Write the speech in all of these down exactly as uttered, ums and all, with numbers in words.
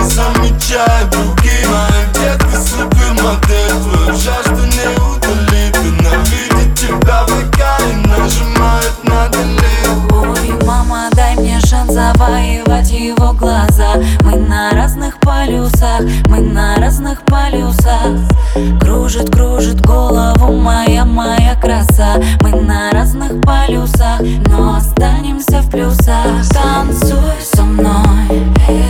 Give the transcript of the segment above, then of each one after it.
не замечая других. Моя детка супермодель, твою жажду не удалит. Она видит тебя в экране, нажимает на delete. Ой, мама, дай мне шанс завоевать его глаза. Мы на разных полюсах, мы на разных полюсах. Кружит, кружит голову моя, моя краса. Мы на разных полюсах, но останемся в плюсах. Танцуй со мной,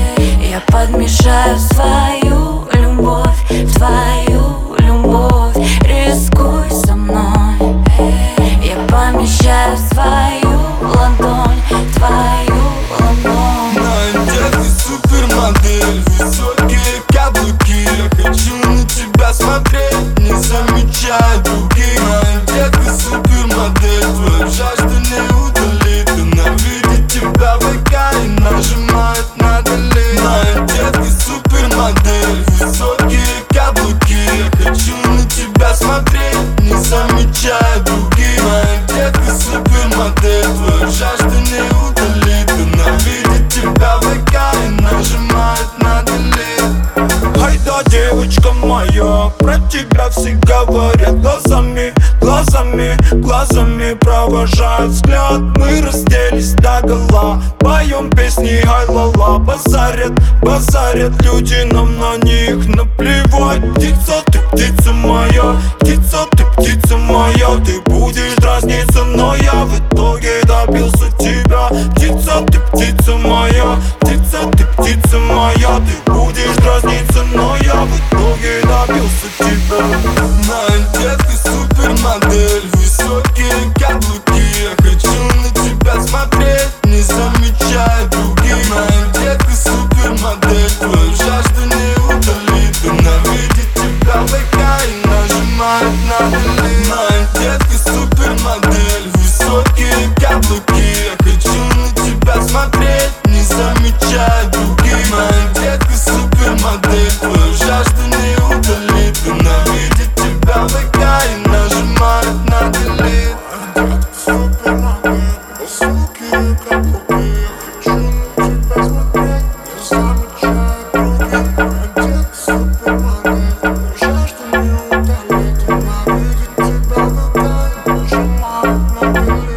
я подмешаю свою любовь в твою любовь. Рискуй со мной, я помещаю свою ладонь в твою ладонь. Моя детка супермодель, высокие каблуки. Я хочу на тебя смотреть, не замечая других. Моя детка супермодель, твою жажду не удалит. Она видит тебя в экране, нажимает на delete. Моя детка супермодель, высокие каблуки. Я хочу на тебя смотреть, не замечая других. Моя детка супермодель, твою жажду не удалит. Она видит тебя в экране, нажимает на delete. Ай да, девочка моя, про тебя все говорят глазами, глазами, глазами провожают взгляд. Мы разделись догола, поем песни ай-ла-ла. Базарят, базарят люди, нам на них наплевать. Птица, ты птица моя, птица, ты птица моя. Ты будешь дразниться, но я в итоге добился тебя. Птица, ты птица моя, птица, ты птица моя. Ты будешь дразниться, но я в итоге добился тебя. Моя детка супермодель, высокие каблуки. Я хочу на тебя смотреть, не замечая других. Моя детка супермодель, твою жажду не удалит. Она видит тебя в экране, нажимает на delete. Моя детка супермодель, высокие каблуки. Я хочу на тебя смотреть, не замечая других. Моя детка супермодель, твою жажду не удалит. Она видит тебя в экране, нажимает на delete. Супермодель, высокие каблуки. Я хочу на тебя смотреть, не замечая других. Моя детка супермодель, твою жажду не удалит. Она видит тебя в экране, нажимает на delete.